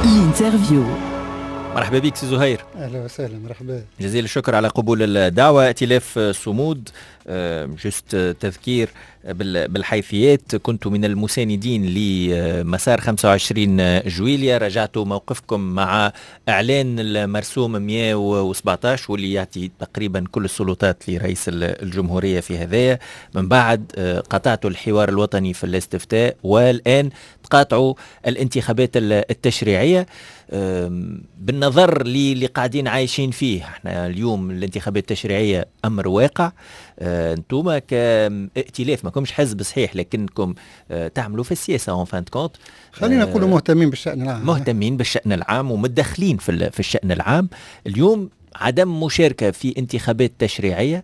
الانترفيو. مرحبا بك سي زهير. اهلا وسهلا، مرحبا. جزيل الشكر على قبول الدعوه. ائتلاف صمود، جست تذكير بالحيثيات، كنت من المساندين لمسار 25 جويلية. رجعتوا موقفكم مع إعلان المرسوم 117 واللي يعطي تقريبا كل السلطات لرئيس الجمهورية في هذايا. من بعد قطعتوا الحوار الوطني في الاستفتاء، والآن تقاطعوا الانتخابات التشريعية. بالنظر اللي قاعدين عايشين فيه احنا اليوم، الانتخابات التشريعية أمر واقع. انتوما كائتلاف ما كمش حزب صحيح، لكنكم تعملوا في السياسة اون فان كونت. خلينا نقول مهتمين بالشأن العام، مهتمين بالشأن العام ومتدخلين في الشأن العام. اليوم عدم مشاركة في انتخابات تشريعية،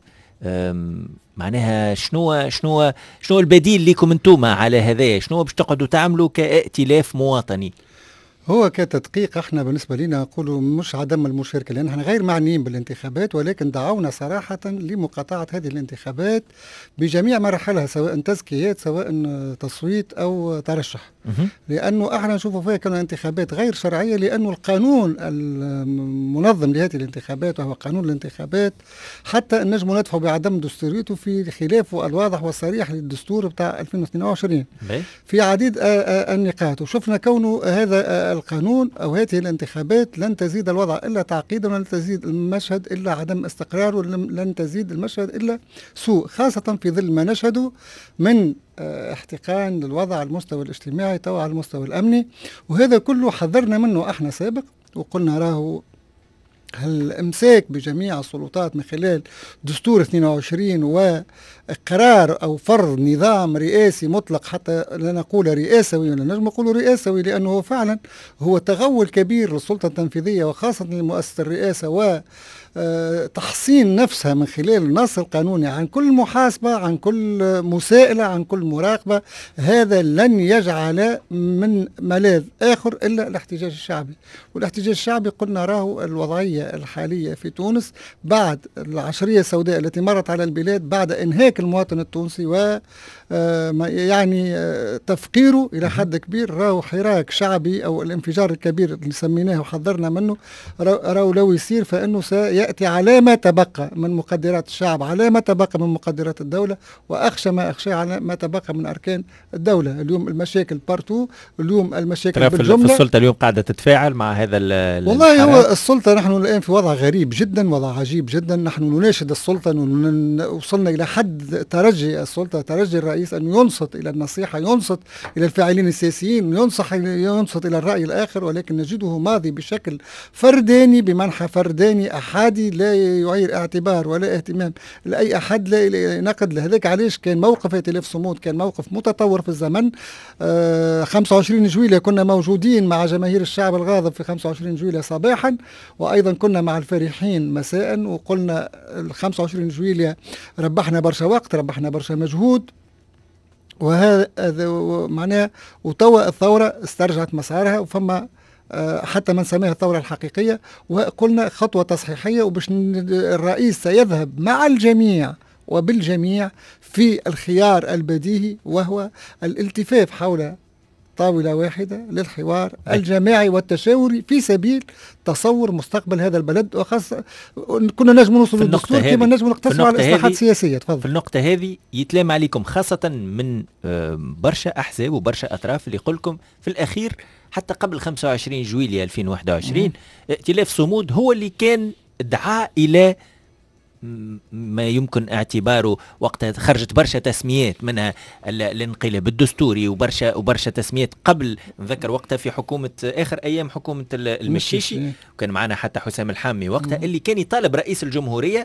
معناها شنو البديل لكم انتوما على هذا؟ شنو باش تقعدوا تعملوا كائتلاف مواطني؟ هو كتدقيق احنا بالنسبه لنا نقولوا مش عدم المشاركه، لان احنا غير معنيين بالانتخابات، ولكن دعونا صراحه لمقاطعه هذه الانتخابات بجميع مراحلها، سواء تزكيات سواء تصويت او ترشح. لانه احنا نشوفوا فيها كانوا انتخابات غير شرعيه، لانه القانون المنظم لهذه الانتخابات وهو قانون الانتخابات حتى نجموا ندفعوا بعدم دستوريته في خلافه الواضح والصريح للدستور بتاع 2022 في عديد النقاط. وشفنا كونه هذا القانون أو هذه الانتخابات لن تزيد الوضع إلا تعقيدا، ولن تزيد المشهد إلا عدم استقرار، ولن تزيد المشهد إلا سوء، خاصة في ظل ما نشهده من احتقان للوضع على المستوى الاجتماعي تو على المستوى الأمني. وهذا كله حذرنا منه احنا سابق، وقلنا راهو الامساك بجميع السلطات من خلال دستور 22 وقرار او فرض نظام رئاسي مطلق، حتى لا نقول رئاسوي ولا نجم نقول رئاسوي، لانه فعلا هو تغول كبير للسلطه التنفيذيه وخاصه لمؤسسه الرئاسه، وتحصين نفسها من خلال النص القانوني عن كل محاسبه، عن كل مساءله، عن كل مراقبه. هذا لن يجعل من ملاذ اخر الا الاحتجاج الشعبي. والاحتجاج الشعبي قلنا راهو الوضعيه الحالية في تونس بعد العشرية السوداء التي مرت على البلاد، بعد إنهاك المواطن التونسي و يعني تفقيره إلى حد كبير، راهو حراك شعبي أو الانفجار الكبير اللي سميناه وحذرنا منه، راهو لو يصير فإنه سيأتي على ما تبقى من مقدرات الشعب، على ما تبقى من مقدرات الدولة، وأخشى ما أخشى على ما تبقى من أركان الدولة. اليوم المشاكل بارتو، اليوم المشاكل بالجملة. في السلطة اليوم قاعدة تتفاعل مع هذا والله هو السلطة نحن الآن في وضع غريب جدا، وضع عجيب جدا. نحن نناشد السلطة، وصلنا إلى حد ترجي السلطة، ترجي الرئيس أن ينصت إلى النصيحة، ينصت إلى الفاعلين السياسيين، ينصت إلى الرأي الآخر، ولكن نجده ماضي بشكل فرداني، بمنحى فرداني أحادي لا يعير اعتبار ولا اهتمام لأي أحد، لا نقد لهذاك. علاش كان موقف ائتلاف صمود كان موقف متطور في الزمن. 25 جويلية كنا موجودين مع جماهير الشعب الغاضب في 25 جويلية صباحا، وأيضا كنا مع الفرحين مساء، وقلنا 25 جويلية ربحنا برشا وقت، ربحنا برشا مجهود، وهذا معناه. وتوا الثورة استرجعت مسارها، وفما حتى من سماها الثورة الحقيقية، وقلنا خطوة تصحيحية، وباش الرئيس سيذهب مع الجميع وبالجميع في الخيار البديهي، وهو الالتفاف حول طاولة واحدة للحوار الجماعي والتشاوري في سبيل تصور مستقبل هذا البلد، وخاصة كنا نجم نوصل للدستور كما نجم نقتصر على الإصلاحات السياسية. تفضل. في النقطة هذه يتلام عليكم خاصة من برشا أحزاب وبرشا أطراف اللي يقولكم في الأخير حتى قبل 25 جويلية 2021 ائتلاف صمود هو اللي كان دعا إلى ما يمكن اعتباره وقتها خرجت برشا تسميات منها الانقلاب الدستوري وبرشا تسميات قبل. نذكر وقتها في حكومة آخر أيام حكومة المشيشي، وكان معنا حتى حسام الحامي وقتها اللي كان يطالب رئيس الجمهورية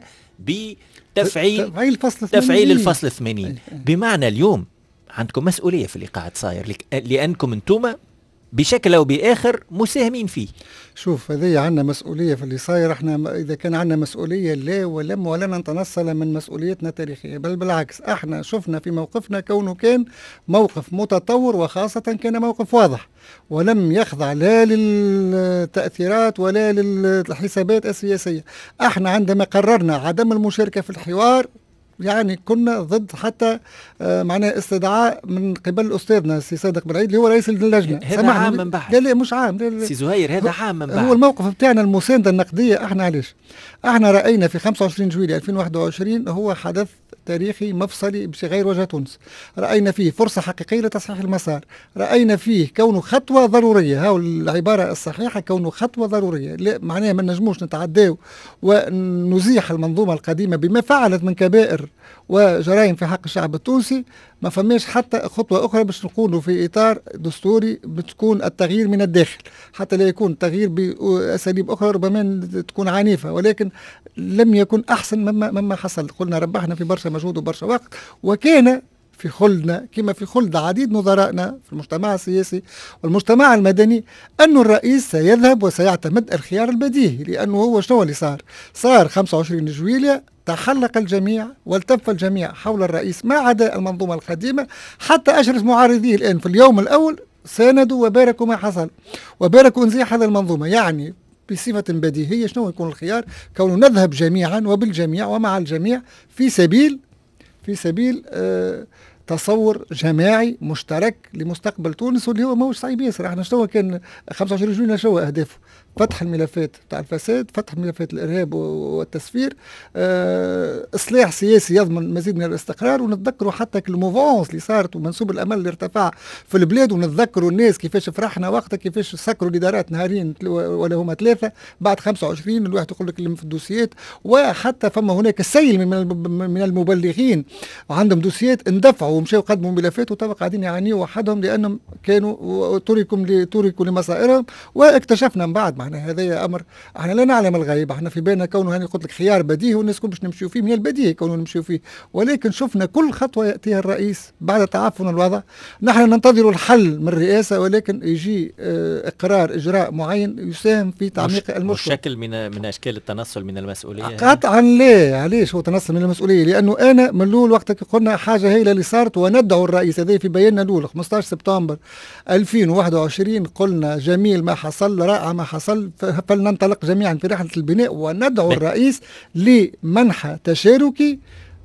بتفعيل الفصل 80. بمعنى اليوم عندكم مسؤولية في اللي قاعد صاير، لأنكم انتم بشكل أو بآخر مساهمين فيه. شوف، هذه عندنا مسؤولية في اللي صاير. احنا إذا كان عندنا مسؤولية لا ولن نتنصل من مسؤوليتنا التاريخية، بل بالعكس احنا شفنا في موقفنا كونه كان موقف متطور، وخاصة كان موقف واضح ولم يخضع لا للتأثيرات ولا للحسابات السياسية. احنا عندما قررنا عدم المشاركة في الحوار يعني كنا ضد حتى معناها استدعاء من قبل أستاذنا السي صادق بن عيد اللي هو رئيس اللجنة. هذا عام من بعد. لا مش عام. لا سي زهير هذا عام من بعد. هو الموقف بتاعنا المساندة النقدية احنا علاش؟ احنا رأينا في 25 جويلية 2021 هو حدث تاريخي مفصلي بغير وجه تونس. رأينا فيه فرصة حقيقية لتصحيح المسار، رأينا فيه كونه خطوة ضرورية، هاو العبارة الصحيحة، كونه خطوة ضرورية. لا معناها ما نجموش نتعداو ونزيح المنظومة القديمة بما فعلت من كبائر وجرائم في حق الشعب التونسي. ما فماش حتى خطوة أخرى باش نكونوا في إطار دستوري بتكون التغيير من الداخل، حتى لا يكون تغيير بأساليب أخرى ربما تكون عنيفة، ولكن لم يكن أحسن مما حصل. قلنا ربحنا في برشا مجهود وبرشا وقت، وكان في خلدنا كما في خلد عديد نظرائنا في المجتمع السياسي والمجتمع المدني أن الرئيس سيذهب وسيعتمد الخيار البديهي، لأنه هو شنو اللي صار 25 جويلية تحلق الجميع والتف الجميع حول الرئيس ما عدا المنظومة القديمة. حتى أشرس معارضيه الآن في اليوم الأول ساندوا وباركوا ما حصل، وباركوا انزياح هذه المنظومة. يعني بصفة بديهية شنو يكون الخيار؟ كونه نذهب جميعا وبالجميع ومع الجميع في سبيل تصور جماعي مشترك لمستقبل تونس، واللي هو ماهوش صعيب ياسر. احنا شنو كان 25 جويلية شنو اهدافه؟ فتح الملفات تاع الفساد، فتح ملفات الارهاب والتسفير، اصلاح سياسي يضمن مزيد من الاستقرار. ونتذكروا حتى الموفونس اللي صارت ومنسوب الامل اللي ارتفع في البلاد، ونتذكروا الناس كيفاش فرحنا وقتها، كيفاش سكروا الادارات نهارين ولا هما ثلاثه بعد 25. الواحد يقول لك اللي في الدوسيات، وحتى فما هناك سيل من المبلغين وعندهم دوسيات اندفعوا ومشاو قدموا ملفات وتوا قاعدين يعانيوا وحدهم لانهم كانوا تركوا لمصائرهم. واكتشفنا من بعد معناها هذا امر احنا لا نعلم الغيب، احنا في بالنا كونه هاني قلت لك خيار بديهي والناس كل باش نمشيو فيه، من البديهي كونه نمشيو فيه، ولكن شفنا كل خطوه ياتيها الرئيس بعد تعفن الوضع. نحن ننتظر الحل من الرئاسه، ولكن يجي اقرار اجراء معين يساهم في تعميق المشكله. شكل من اشكال التنصل من المسؤوليه قطعا. لا علاش هو تنصل من المسؤوليه؟ لانه انا من الاول وقتك قلنا حاجه هي اللي صارت، وندعو الرئيس هذا في بياننا الاول 15 سبتمبر 2021 قلنا جميل ما حصل، رائع ما حصل، فلننطلق جميعا في رحله البناء، وندعو الرئيس لمنح تشاركي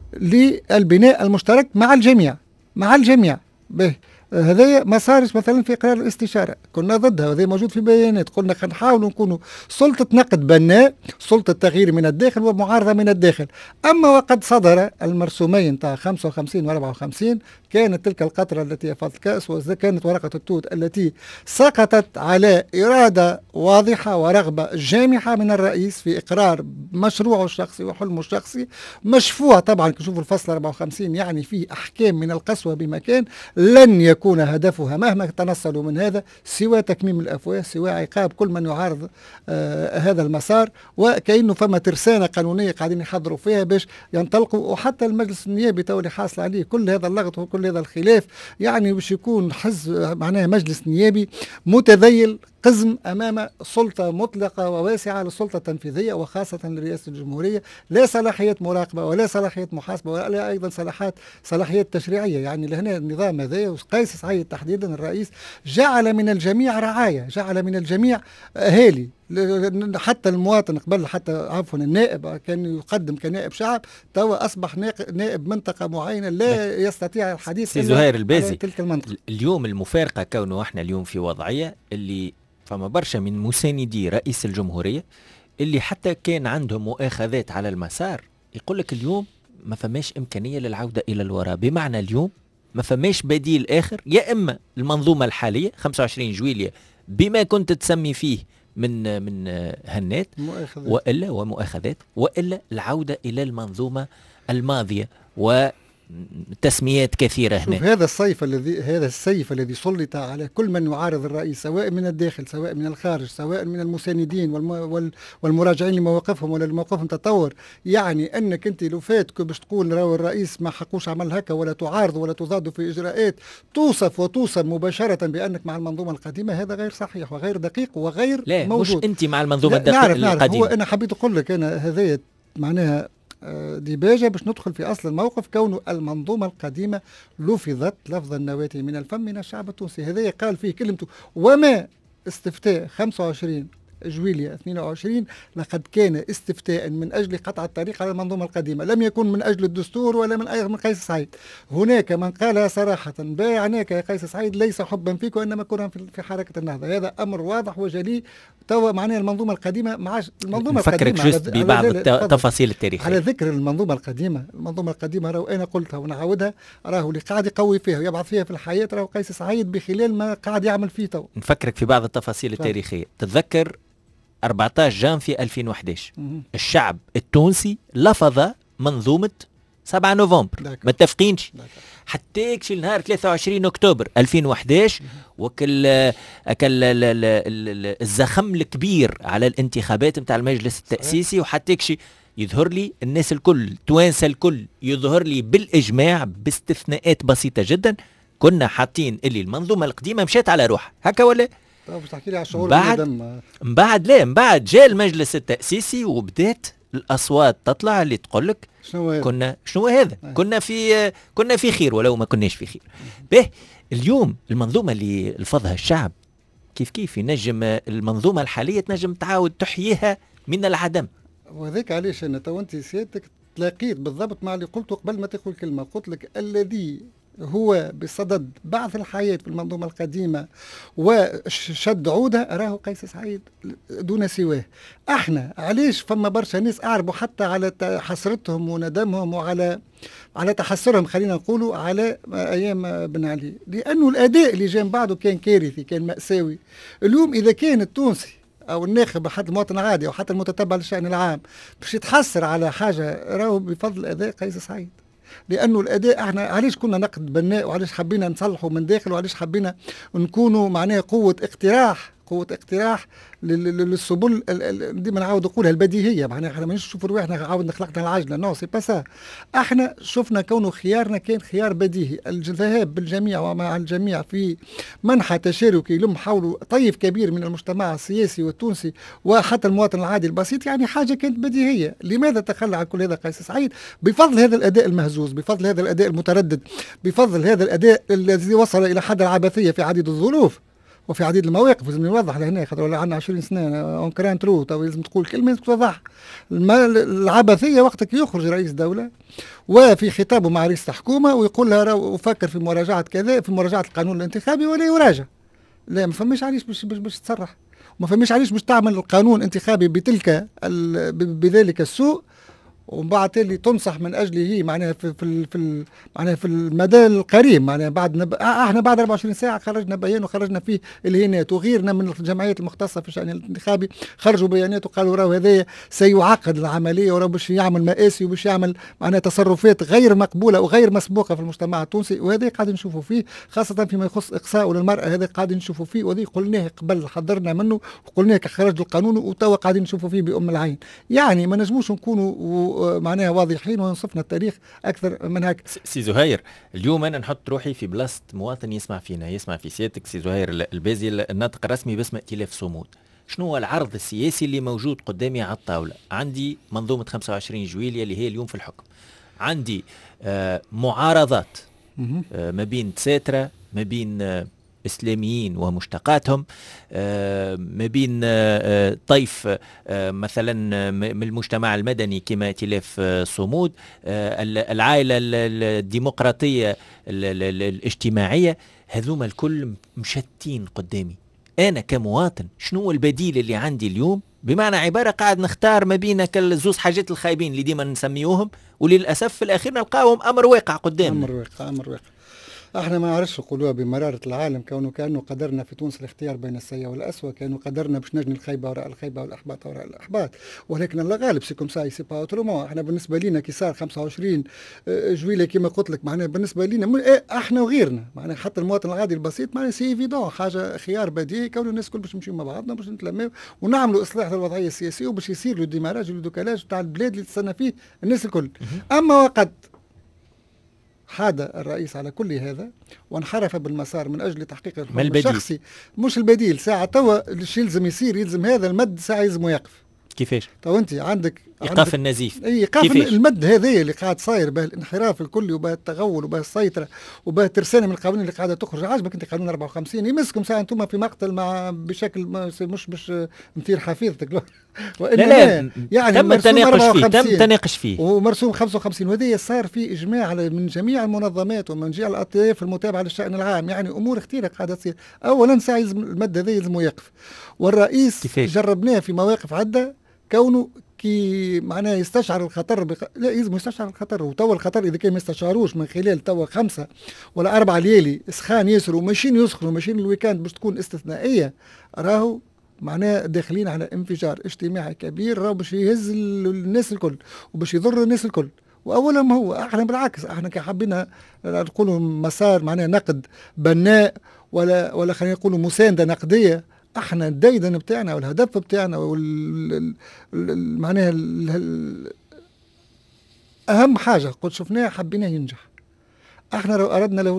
للبناء المشترك مع الجميع. به هذا ما صارش مثلا في قرار الاستشارة، كنا ضدها وهذا موجود في بيانات. قلنا نحاول نكونوا سلطة نقد بناء، سلطة تغيير من الداخل ومعارضة من الداخل. أما وقد صدر المرسومين تاع 55 و 54 كانت تلك القطرة التي أفاضت كأس، وكانت ورقة التوت التي سقطت على إرادة واضحة ورغبة جامحة من الرئيس في إقرار مشروعه الشخصي وحلمه الشخصي، مشفوع طبعا. كشوفوا الفصل 54 يعني فيه أحكام من القسوة بمكان، لن يكون هدفها مهما تنصلوا من هذا سوى تكميم الأفواه، سوى عقاب كل من يعارض هذا المسار. وكأنه فما ترسانة قانونية قاعدين يحضروا فيها باش ينطلقوا. وحتى المجلس النيابي تو اللي حاصل عليه كل هذا اللغط وكل هذا الخلاف، يعني باش يكون معناها مجلس نيابي متذيل قزم أمام سلطة مطلقة وواسعة للسلطة التنفيذية، وخاصة لرئاسة الجمهورية، لا صلاحيات مراقبة ولا صلاحيات محاسبة ولا أيضا صلاحيات تشريعية. يعني لهنا النظام هذا وقيس سعيد تحديدا الرئيس جعل من الجميع رعاية، جعل من الجميع أهالي، حتى المواطن قبل حتى عفوا النائب كان يقدم كنائب شعب، توا أصبح نائب منطقة معينة لا يستطيع الحديث سي زهير البازي. تلك المنطقة اليوم المفارقة كونه احنا اليوم في وضعية اللي فما برشا من مساندي رئيس الجمهورية اللي حتى كان عندهم مؤاخذات على المسار، يقول لك اليوم ما فماش إمكانية للعودة إلى الوراء. بمعنى اليوم ما فماش بديل آخر، يا إما المنظومة الحالية 25 جويلية بما كنت تسمي فيه من هنات وإلا ومؤاخذات، وإلا العودة إلى المنظومة الماضية وتسميات كثيرة هنا. هذا السيف الذي سلط على كل من يعارض الرئيس، سواء من الداخل سواء من الخارج، سواء من المساندين والمراجعين لمواقفهم ولا لمواقفهم تطور. يعني انك انت لو فاتك باش تقول راهو الرئيس ما حقوش عمل هكا، ولا تعارض ولا تضاد في اجراءات، توصف مباشرة بانك مع المنظومة القديمة، هذا غير صحيح وغير دقيق وغير لا موجود. مش انت مع المنظومة القديمة. هو انا حبيت اقول لك انا هذا معناها ديباجة باش ندخل في أصل الموقف، كونه المنظومة القديمة لفظت لفظ النواتي من الفم من الشعب التونسي. هذا قال فيه كلمته، وما استفتاء 25 جويلية 22 لقد كان استفتاء من أجل قطع الطريق على المنظومة القديمة، لم يكن من أجل الدستور ولا من قيس سعيد. هناك من قالها صراحة: بايعناك يا قيس سعيد ليس حبا فيك وإنما كنا في حركة النهضة. هذا أمر واضح وجلي. توا معناها المنظومة القديمة معاش المنظومة نفكرك القديمة جست ببعض التفاصيل التاريخية. على ذكر المنظومة القديمة راهو أنا قلتها ونعاودها، راهو اللي قاعد يقوي فيها ويبعث فيها في الحياة راهو قيس سعيد بخلال ما قاعد يعمل فيه تو. نفكرك في بعض التفاصيل التاريخية. تتذكر 14 جانفي 2011 الشعب التونسي لفظ منظومة 7 نوفمبر، متفقينش؟ حتى يكشي نهار 23 أكتوبر 2011 وكل الزخم الكبير على الانتخابات متاع المجلس التأسيسي، وحتى يكشي يظهر لي الناس الكل توانسة الكل يظهر لي بالإجماع باستثناءات بسيطة جدا كنا حاطين اللي المنظومة القديمة مشات على روحها هكا ولا؟ طيب تحكي لي على الشعور من بعد جاء المجلس التأسيسي وبدات الأصوات تطلع اللي تقول لك شنو هذا؟ كنا في خير ولو ما كناش في خير. به اليوم المنظومة اللي لفظها الشعب كيف ينجم المنظومة الحالية تنجم تعاود تحييها من العدم. وذاك علاش انا تو انت سيادتك تلاقيت بالضبط مع اللي قلته قبل ما تقول كلمة. قلت لك الذي هو بصدد بعث الحياة في المنظومة القديمة وشد عودها راه قيس سعيد دون سواه. احنا علاش فما برشا ناس اعربوا حتى على حسرتهم وندمهم وعلى تحسرهم خلينا نقولوا على ايام بن علي؟ لانه الاداء اللي جاء بعده كان كارثي، كان مأساوي. اليوم اذا كان التونسي او الناخب حتى المواطن العادي او حتى المتتبع للشأن العام باش يتحسر على حاجة راهو بفضل اداء قيس سعيد. لانه الاداء احنا علاش كنا نقد بناء وعلاش حبينا نصلحوا من داخل وعلاش حبينا نكونوا معناها قوة اقتراح للسبل ديما نعاود نقولها البديهيه. معناها احنا مانيش نشوفوا رواحنا عاود خلقنا العجله، نو سي با سا. احنا شفنا كونه خيارنا كان خيار بديهي، الذهاب بالجميع ومع الجميع في منحى تشاركي يلم حوله طيف كبير من المجتمع السياسي والتونسي وحتى المواطن العادي البسيط، يعني حاجه كانت بديهيه. لماذا تخلى عن كل هذا قيس سعيد؟ بفضل هذا الاداء المهزوز، بفضل هذا الاداء المتردد، بفضل هذا الاداء الذي وصل الى حد العبثيه في عديد الظروف وفي عديد المواقف. لازم نوضح لهنا خاطر ولا عندنا 20 سنه اون كران ترو، تو لازم تقول كلمه لازم توضح. العبثيه وقتك يخرج رئيس دوله وفي خطابه مع رئيس الحكومه ويقول لها افكر في مراجعه كذا، في مراجعه القانون الانتخابي ولا يراجع. لا ما فماش علاش باش تصرح، وما فماش علاش باش تعمل القانون الانتخابي بذلك السوء ومن بعد تالي تنصح من اجله معناها في المدى القريب. معناها احنا بعد 24 ساعه خرجنا بيان وخرجنا فيه الهينات، وغيرنا من الجمعيات المختصه في الشان الانتخابي خرجوا بيانات وقالوا راهو هذايا سيعقد العمليه وراه باش يعمل مآسي وباش يعمل معناها تصرفات غير مقبوله وغير مسبوقه في المجتمع التونسي. وهذا قاعد نشوفوا فيه خاصه فيما يخص اقصاء للمراه، هذا قاعد نشوفوا فيه وهذا قلناه قبل حضرنا منه وقلناه خرج القانون وتوا قاعدين نشوفوا فيه بأم العين. يعني ما نجموش نكونوا معناها واضحين ونصفنا التاريخ اكثر من هيك. سي زهير اليوم انا نحط روحي في بلاصه مواطن يسمع فينا، يسمع في سيادتك سي زهير البازي الناطق الرسمي باسم ائتلاف صمود. شنو هو العرض السياسي اللي موجود قدامي على الطاوله؟ عندي منظومه 25 جويلية اللي هي اليوم في الحكم، عندي معارضات ما بين تساترة، ما بين إسلاميين ومشتقاتهم، ما بين طيف مثلا من المجتمع المدني كما ائتلاف صمود، العائلة الديمقراطية الاجتماعية. هذوما الكل مشتين قدامي. أنا كمواطن شنو البديل اللي عندي اليوم؟ بمعنى عبارة قاعد نختار ما بين الزوز حاجات الخايبين اللي ديما نسميوهم، وللأسف في الأخير نلقاهم أمر واقع قدامنا. أمر واقع. احنا ما نعرفش نقولوها بمرارة العالم كأنه قدرنا في تونس الاختيار بين السيء والأسوأ، كأنه قدرنا باش نجني الخيبة وراء الخيبة والإحباط وراء الإحباط، ولكن الله غالب سيكم ساي سي با اوترومون. احنا بالنسبة لنا كي صار 25 جويلية كما قلت لك معناها بالنسبة لنا احنا وغيرنا معناها حتى المواطن العادي البسيط معناها سي ايفيدون حاجة خيار بديهي كون الناس كل باش نمشيو مع بعضنا باش نتلموا ونعملوا إصلاح للوضعية السياسية وباش يصير له ديماراج ولدوكالاج تاع البلاد اللي تستنى فيه الناس الكل. أما وقد حاد الرئيس على كل هذا وانحرف بالمسار من أجل تحقيق الحلم الشخصي، مش البديل ساعة توا الشيء يلزم يصير، يلزم هذا المد ساعة يلزم يقف. كيفاش؟ تو انت عندك ايقاف النزيف. ايقاف المد هذا اللي قاعد صاير به الانحراف الكلي وبه التغول وبه السيطره وبه ترسانه من القوانين اللي قاعده تخرج. عاجبك انت قانون 54 يمسكم ساعه انتم في مقتل مع بشكل مش باش مثير حفيظتك لا يعني تم التناقش فيه ومرسوم 55 وهذا صار في اجماع من جميع المنظمات ومن جميع الاطياف المتابعه للشان العام. يعني امور كثيره قاعده تصير. اولا ساعه المد هذا يلزم يقف، والرئيس جربناه في مواقف عده كونه كي معناه يستشعر الخطر لا يلزم يستشعر الخطر. وتوا الخطر اذا كان ما يستشعروش من خلال توا 5 ولا 4 ليالي سخان ياسر وماشيين يسخنوا وماشيين الويكاند باش تكون استثنائيه، راهو معناه داخلين على انفجار اجتماعي كبير راهو باش يهز الناس الكل وباش يضر الناس الكل. واولا ما هو احنا بالعكس احنا كحبينا نقولوا مسار معناه نقد بناء ولا خلينا نقولوا مسانده نقديه. احنا الديدن بتاعنا والهدف بتاعنا معناها اهم حاجه قد شفناها حبيناه ينجح. احنا لو اردنا له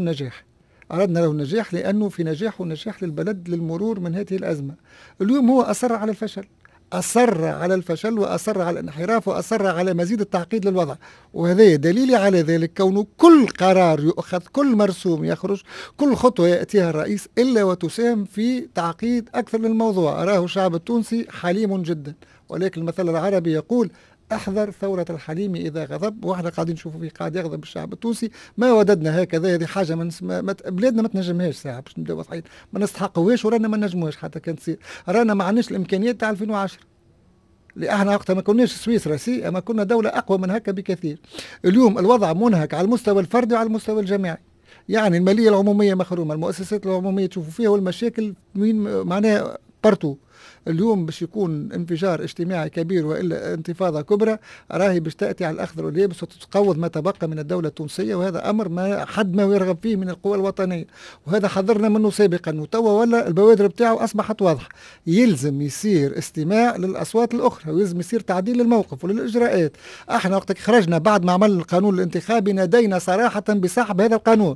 النجاح لانه في نجاح ونجاح للبلد للمرور من هذه الازمه. اليوم هو اصر على الفشل واصر على الانحراف واصر على مزيد التعقيد للوضع. وهذا دليل على ذلك كونه كل قرار يؤخذ، كل مرسوم يخرج، كل خطوه ياتيها الرئيس الا وتساهم في تعقيد اكثر للموضوع. اراه الشعب التونسي حليم جدا، ولكن المثل العربي يقول احذر ثورة الحليم إذا غضب. واحنا قاعدين نشوفوا فيه قاعد يغضب الشعب التونسي. ما وددنا هكذا، هذه حاجة بلادنا ما تنجمهاش ساعة باش نبداو واضحين، ما نستحقوهاش ورانا ما نجموهاش حتى كان تصير. رانا ما عندناش الإمكانيات تاع 2010 اللي احنا وقتها ما كناش سويسرا اما كنا دولة أقوى من هكا بكثير. اليوم الوضع منهك على المستوى الفردي وعلى المستوى الجماعي. يعني المالية العمومية مخرومة، المؤسسات العمومية تشوفوا فيها والمشاكل معناها بارتو. اليوم باش يكون انفجار اجتماعي كبير والا انتفاضه كبرى راهي باش تاتي على الاخضر واليابس وتتقوض ما تبقى من الدوله التونسيه. وهذا امر ما حد ما يرغب فيه من القوى الوطنيه، وهذا حذرنا منه سابقا. وتوا ولا البوادر بتاعه اصبحت واضحه. يلزم يصير استماع للاصوات الاخرى ويلزم يصير تعديل للموقف وللاجراءات. احنا وقت خرجنا بعد ما عمل القانون الانتخابي نادينا صراحه بسحب هذا القانون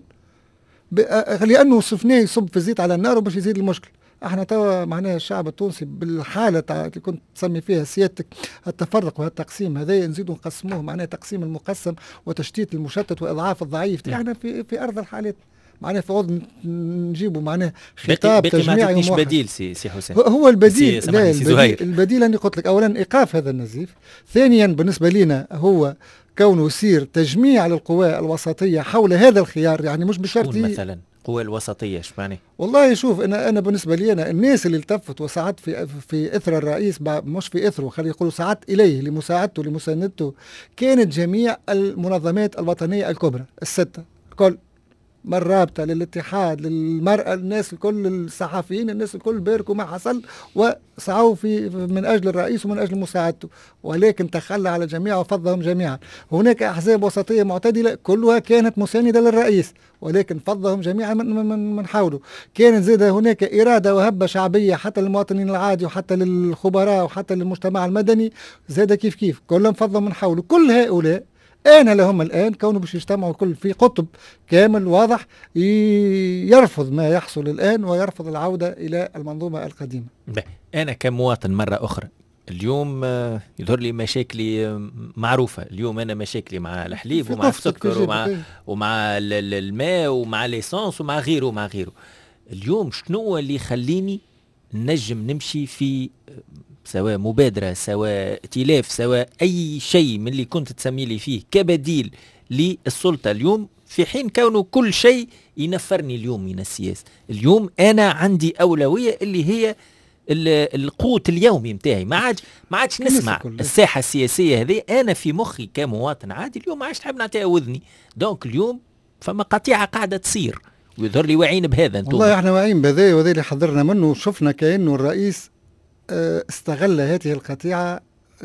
لانه صفناه يصب في الزيت على النار وباش يزيد المشكل. احنا توا معناها الشعب التونسي بالحاله اللي كنت تسمي فيها سيادتك التفرق والتقسيم هذا نزيدوا نقسموه معناها تقسيم المقسم وتشتيت المشتت واضعاف الضعيف. احنا في ارض الحالات معناها في عوض نجيبوا معناها خطاب تجميعي مش بديل سي حسين. هو البديل لا البديل اني قلت لك اولا ايقاف هذا النزيف. ثانيا بالنسبه لنا هو كونه يصير تجميع للقوى الوسطيه حول هذا الخيار. يعني مش بشرط مثلا القوى الوسطيه ايش معنى؟ والله شوف انا بالنسبه لي أنا الناس اللي التفت وساعدت في اثر الرئيس مش في اثره خلينا يقولوا ساعدت اليه لمساعدته لمساندته كانت جميع المنظمات الوطنيه الكبرى السته الكل، من الرابطه للاتحاد للمراه الناس الكل الصحفيين الناس الكل باركوا ما حصل وسعوا في من اجل الرئيس ومن اجل مساعدته، ولكن تخلى على الجميع وفضهم جميعا. هناك احزاب وسطيه معتدله كلها كانت مسانده للرئيس ولكن فضهم جميعا من حوله. كانت زاد هناك اراده وهبه شعبيه حتى للمواطنين العادي وحتى للخبراء وحتى للمجتمع المدني زاد كيف كلهم فضهم من حوله. كل هؤلاء أنا لهم الآن كونوا باش يجتمعوا كل في قطب كامل واضح يرفض ما يحصل الآن ويرفض العودة إلى المنظومة القديمة. أنا كمواطن مرة أخرى اليوم يظهر لي مشاكلي معروفة. اليوم أنا مشاكلي مع الحليب ومع السكر ومع الماء ومع ليسانس ومع غيره اليوم شنو اللي يخليني نجم نمشي في سواء مبادرة سواء ائتلاف سواء أي شيء من اللي كنت تسمي لي فيه كبديل للسلطة اليوم في حين كونه كل شيء ينفرني اليوم من السياسة. اليوم أنا عندي أولوية اللي هي القوت اليومي متاعي. ما عادش نسمع الساحة السياسية هذه. أنا في مخي كمواطن عادي اليوم ما عادش نحب نعطيها وذني. دونك اليوم فما قطيعة قاعدة تصير ويظهر لي واعيين بهذا. والله احنا واعيين بهذا وهذا اللي حضرنا منه. شفنا كأنه الرئيس استغل هذه القطيعة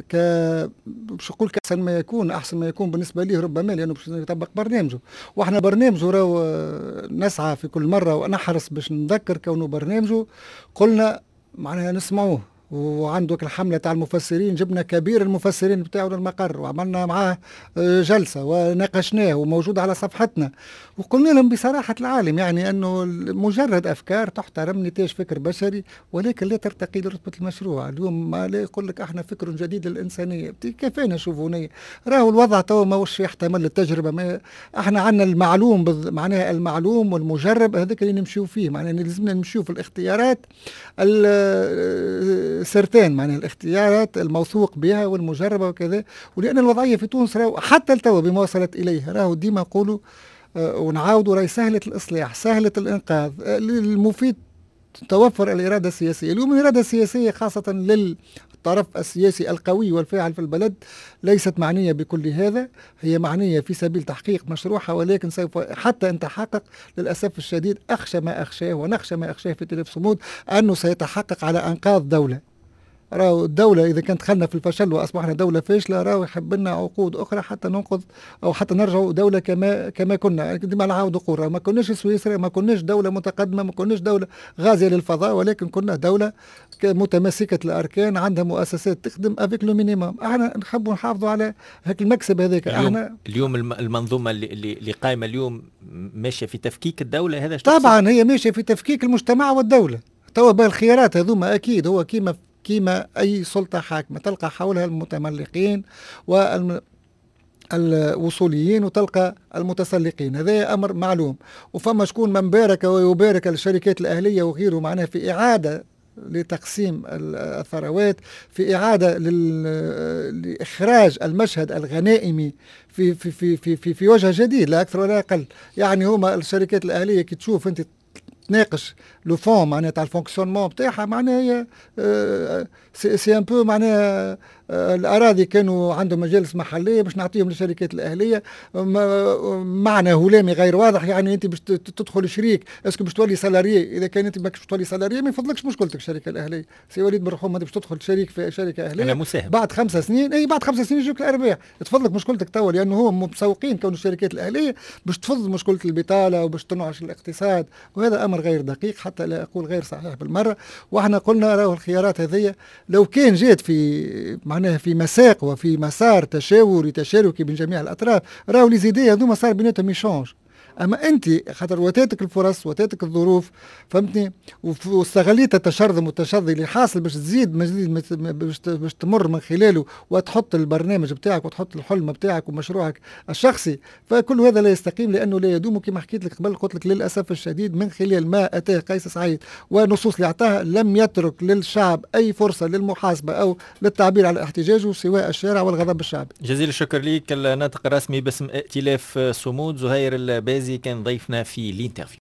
مش نقول أحسن ما يكون بالنسبة ليه ربما لأنه باش يطبق برنامجه. وإحنا برنامجه راهو نسعى في كل مرة ونحرص باش نذكر كونه برنامجه قلنا معناها نسمعوه وعندك الحملة تاع المفسرين، جبنا كبير المفسرين بتاعه للمقر وعملنا معاه جلسة وناقشناه وموجود على صفحتنا، وقلنا لهم بصراحة العالم يعني أنه مجرد أفكار تحترم، نتاج فكر بشري ولكن لا ترتقي لرتبة المشروع. اليوم ما لا يقول لك احنا فكر جديد للإنسانية، كيف نشوفوني راهو الوضع تو ما وش يحتمل التجربة. ما احنا عندنا المعلوم معناها المعلوم والمجرب هذاك اللي نمشيو فيه، معناها لازمنا نمشيو في الاختيارات السرتين، معناها الاختيارات الموثوق بها والمجربة وكذا. ولأن الوضعية في تونس راهو حتى التو بما وصلت إليه راهو ديما نقولوا ونعاودوا راهي سهلة الإصلاح سهلة الإنقاذ المفيد توفر الإرادة السياسية. اليوم الإرادة السياسية خاصة للطرف السياسي القوي والفاعل في البلد ليست معنية بكل هذا، هي معنية في سبيل تحقيق مشروعها، ولكن سوف حتى أن تحقق للأسف الشديد أخشى ما أخشاه ونخشى ما أخشاه في تلف صمود أنه سيتحقق على أنقاض دولة. راهو الدولة إذا كانت دخلنا في الفشل وأصبحنا دولة فاشلة راهو يحب لنا عقود أخرى حتى ننقذ أو حتى نرجع دولة كما كنا. ديما نعاود نقول ما كناش سويسرا، ما كناش دولة متقدمة، ما كناش دولة غازية للفضاء، ولكن كنا دولة متماسكة الأركان عندها مؤسسات تخدم افيك لو مينيموم. احنا نحبوا نحافظوا على هيك المكسب هذاك. اليوم المنظومة اللي قائمة اليوم ماشية في تفكيك الدولة، هذا طبعا هي ماشية في تفكيك المجتمع والدولة. توا بالخيارات هذوما أكيد هو كيما أي سلطة حاكمة تلقى حولها المتملقين والوصوليين وتلقى المتسلقين، هذا أمر معلوم. وفما شكون من بارك ويبارك الشركات الأهلية وغيره معناه في إعادة لتقسيم الثروات، في إعادة لإخراج المشهد الغنائمي في وجه جديد لا أكثر ولا أقل. يعني هما الشركات الأهلية كي تشوف أنت تناقش لو فون معناها تاع الفونكسيونمون بتاعها، معناها هي سي ان بو معناها الاراضي كانوا عندهم مجالس محليه باش نعطيهم للشركات الاهليه، معنى هلامي غير واضح. يعني انت باش تدخل شريك اسكو باش تولي سالاري، اذا كان انت باش تولي سالاري ما يفضلكش مشكلتك الشركه الاهليه. سي وليد مرحوم انت باش تدخل شريك في شركه اهليه أنا مساهم بعد 5 سنين، اي بعد 5 سنين يجيك الارباح، تفضلك مشكلتك توا، لانه هو مسوقين كون الشركات الاهليه باش تفض مشكله البطاله وباش تنعش الاقتصاد، وهذا امر غير دقيق حتى لا اقول غير صحيح بالمره. واحنا قلنا راهو الخيارات هذه لو كان جات في معناها في مساق وفي مسار تشاركي بين جميع الاطراف، راهو لي زيدي هذوما صار بيناتهم يشونج. اما انت خاطر واتاتك الفرص واتاتك الظروف فهمتني، واستغليت التشرذم والتشظي اللي حاصل باش تزيد باش تمر من خلاله وتحط البرنامج بتاعك وتحط الحلم بتاعك ومشروعك الشخصي، فكل هذا لا يستقيم لانه لا يدوم. كما حكيت لك قبل قلت لك للاسف الشديد من خلال ما اتاه قيس سعيد والنصوص اللي اعطاها لم يترك للشعب اي فرصه للمحاسبه او للتعبير على احتجاجه سواء الشارع والغضب الشعبي. جزيل الشكر ليك. الناطق الرسمي باسم ائتلاف صمود زهير البازي كان ضيفنا في الانترفيو.